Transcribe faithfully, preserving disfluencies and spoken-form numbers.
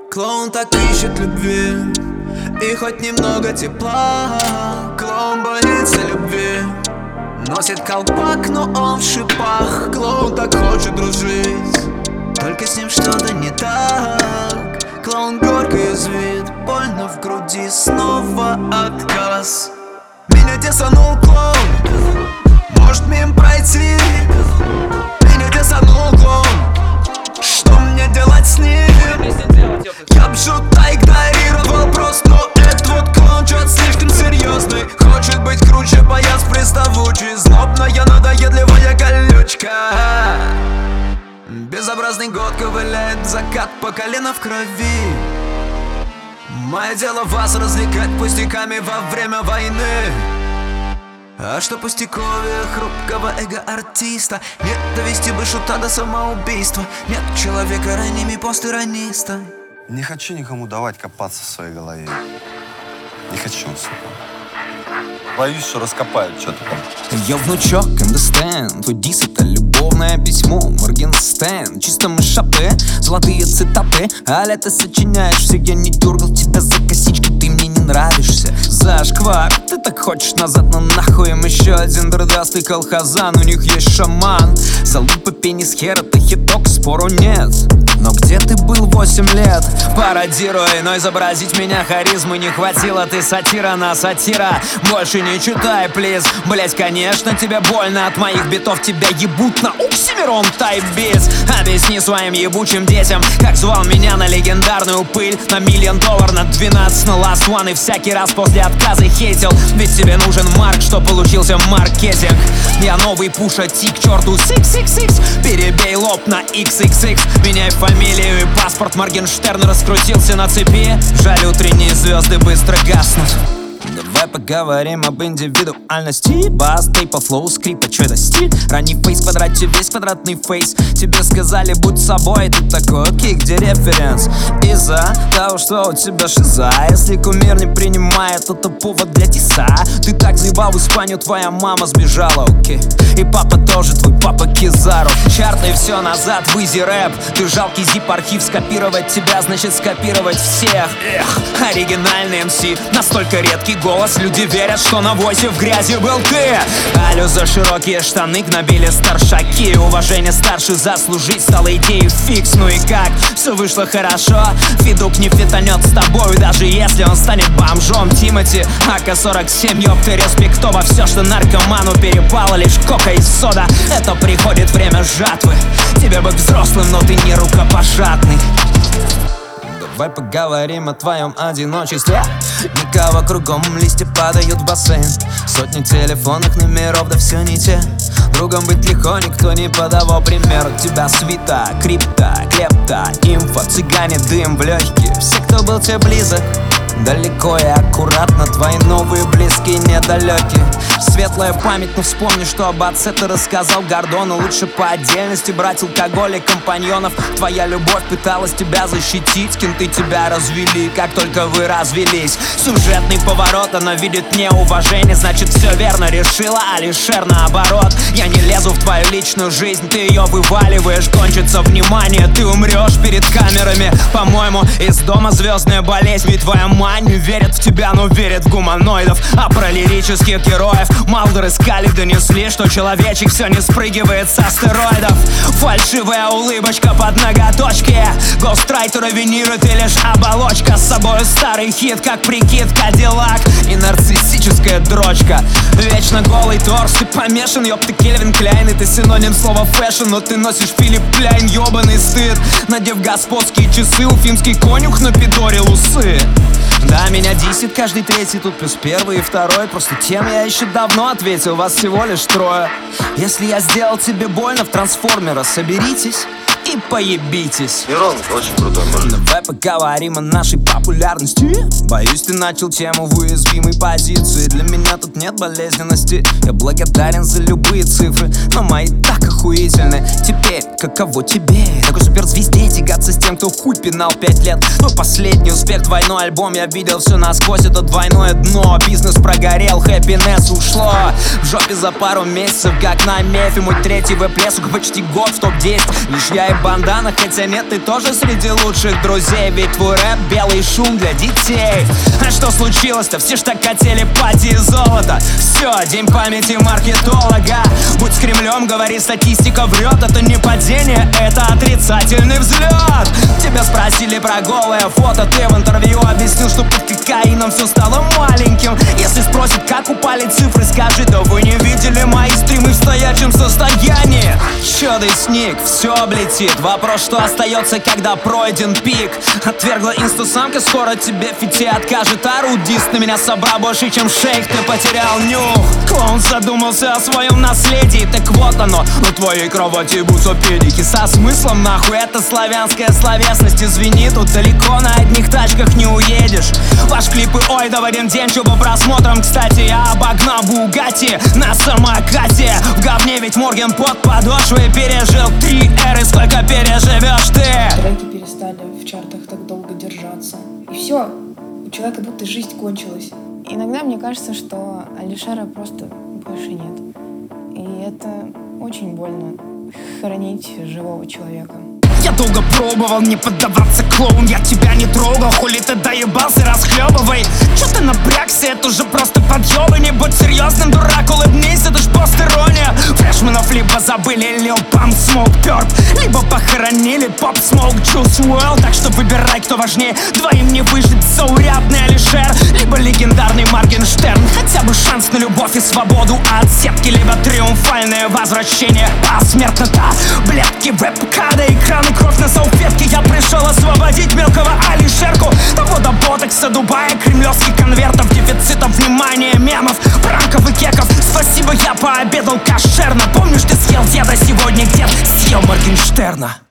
Клоун так ищет любви и хоть немного тепла. Клоун боится любви, носит колпак, но он в шипах. Клоун так хочет дружить, только с ним что-то не так. Клоун горько язвит, больно в груди, снова отказ. Меня десанул клоун, может мимо пройти. Меня десанул клоун, что мне делать с ним? Я б шута игнорировал просто, но этот вот клоун чё-то слишком серьезный. Хочет быть круче, боясь приставучий. Злобная, надоедливая колючка. Безобразный год ковыляет закат по колено в крови. Мое дело вас развлекать пустяками во время войны. А что пустяковее хрупкого эго-артиста? Нет, довести бы шута до самоубийства. Нет человека ранними постирониста. Не хочу никому давать копаться в своей голове. Не хочу, сука. Боюсь, что раскопают что-то там. Я внучок, understand. Твой дис — это любовное письмо Моргенштерн. Чисто мы шапе, золотые цитаты. А лето сочиняешь все, я не дергал тебя за косички. Ты мне не нравишься, зашквар. Ты так хочешь назад, но нахуй им еще один дурдастый колхозан. У них есть шаман. Залупа, пенис, хер — это хиток, спору нет. Но где ты был восемь лет? Пародируй, но изобразить меня харизмы не хватило. Ты сатира на сатира. Больше не читай, плиз. Блять, конечно, тебе больно от моих битов. Тебя ебут на Оксимирон тайп-бис. Объясни своим ебучим детям, как звал меня на легендарную пыль. На миллион доллар, на двенадцать, на last one. И всякий раз после отказа хейтил. Ведь тебе нужен марк, что получился маркетинг. Я новый Пуша Ти, к черту шесть шесть шесть. Перебей лоб на икс икс икс. Меняй фамилию и паспорт. Моргенштерн раскрутился на цепи. Жаль, утренние звезды быстро гаснут. Давай поговорим об индивидуальности. Бас, тейпа, флоу, скрипа, чё это стиль? Ранний фейс в квадрате, весь квадратный фейс. Тебе сказали, будь собой, ты такой, окей, где референс? Из-за того, что у тебя шиза. Если кумир не принимает, это повод для тиса. Ты так заебал в Испанию, твоя мама сбежала, окей. И папа тоже, твой папа Кизару. Чарты все назад, в изи рэп. Ты жалкий зип-архив, скопировать тебя значит скопировать всех. Эх, оригинальный эм си, настолько редкий голос. Люди верят, что на возе в грязи был ты. Алло, за широкие штаны гнобили старшаки. Уважение старше заслужить стало идеей фикс. Ну и как? Все вышло хорошо. Федук не фитанет с тобой, даже если он станет бомжом. Тимати, а ка сорок семь, ёпты, респектово. Все, что наркоману перепало, лишь кока и сода. Это приходит время жатвы. Тебе быть взрослым, но ты не рукопожатный. Давай поговорим о твоем одиночестве. Никого кругом, листья падают в бассейн. Сотни телефонных номеров, да все не те. Другом быть легко, никто не подавал пример. У тебя свита, крипта, клепта, инфо, цыгане, дым в легкие. Все, кто был тебе близок, далеко и аккуратно. Твои новые близкие недалекие. Светлая память, но вспомни, что об отце ты рассказал Гордону. Лучше по отдельности брать алкоголь и компаньонов. Твоя любовь пыталась тебя защитить. Кенты тебя развели, как только вы развелись. Сюжетный поворот, она видит неуважение. Значит, все верно решила, Алишер наоборот. Я не лезу в твою личную жизнь, ты ее вываливаешь. Кончится внимание, ты умрешь перед камерами. По-моему, из дома звездная болезнь. Ведь твоя мать не верит в тебя, но верит в гуманоидов. А про лирических героев Малдер и Скали донесли, что человечек все не спрыгивает с астероидов. Фальшивая улыбочка под ноготочки. Гострайтера виниры, ты лишь оболочка. С собой старый хит, как прикид Кадиллак. И нарциссическая дрочка. Вечно голый торс, ты помешан, ёб ты Кельвин Кляйн. И ты синоним слова фэшн, но ты носишь Филипп Пляйн. Ёбаный стыд, надев господские часы. Уфимский конюх напидорил усы. Да, меня десять каждый третий, тут плюс первый и второй. Просто тем я еще давно ответил, вас всего лишь трое. Если я сделал тебе больно в трансформера, соберитесь и поебитесь. Мирон очень крутой мужик. Давай поговорим о нашей популярности. Боюсь, ты начал тему в уязвимой позиции. Для меня тут нет болезненности. Я благодарен за любые цифры, но мои так охуительны. Теперь, каково тебе? Такой суперзвезде тягаться с тем, кто хуй пинал пять лет. Твой последний успех, двойной альбом, я видел все насквозь, это двойное дно. Бизнес прогорел, хэппинесс ушло в жопе за пару месяцев, как на мефе. Мой третий веб сука, почти год в топ десять. Лишь я и бандана, хотя нет, ты тоже среди лучших друзей. Ведь твой рэп — белый шум для детей. А что случилось-то? Все ж так хотели пати и золото. Все, день памяти маркетолога. Будь с Кремлем, говори, статистика врет. Это не падение, это отрицательный взлет. Тебя спросили про голое фото, ты в интервью объяснил, что под кокаином все стало маленьким. Если спросят, как упали цифры, скажи: да вы не видели мои стримы в стоячем состоянии. Чё ты сник, все облетит. Вопрос, что остается, когда пройден пик. Отвергла инстасамка, скоро тебе фити откажет. Орудист на меня собрал больше, чем шейх, ты потерял нюх. Клоун задумался о своем наследии, так вот оно, на твоей кровати бутся педики. Со смыслом нахуй, это славянская словесность. Извини, тут далеко на одних тачках не уедешь. Ваш клипы, ой, да в один день, что по просмотрам. Кстати, я обогнал Бугатти на самокате. В говне ведь Морген под подошвой. Пережил три эры, сколько переживешь ты? Треки перестали в чартах так долго держаться. И все, у человека будто жизнь кончилась. Иногда мне кажется, что Алишера просто больше нет. И это очень больно — хоронить живого человека. Я долго пробовал не поддаваться, клоун, я тебя не трогал. Хули ты доебался, расхлебывай. Чё ты напрягся, это уже просто подъёбы. Не будь серьезным, дурак, улыбнись, это ж пост-ирония. Фрешменов либо забыли Lil Pump, Smoke Perp, либо похоронили Pop Smoke, Juice уорлд. Так что выбирай, кто важнее, двоим не выжить. Заурядный Алишер, либо легендарный Моргенштерн. Хотя бы шанс на любовь и свободу от сетки, либо триумфальное возвращение посмертно. Таблетки, веб-када, экран, кровь на салфетке. Я пришел освободить мелкого Алишерку. Того до ботокса, Дубая, кремлевских конвертов, дефицитов внимания, мемов, пранков и кеков. Спасибо, я пообедал кошерно. Помнишь, ты съел деда, сегодня где съел Моргенштерна.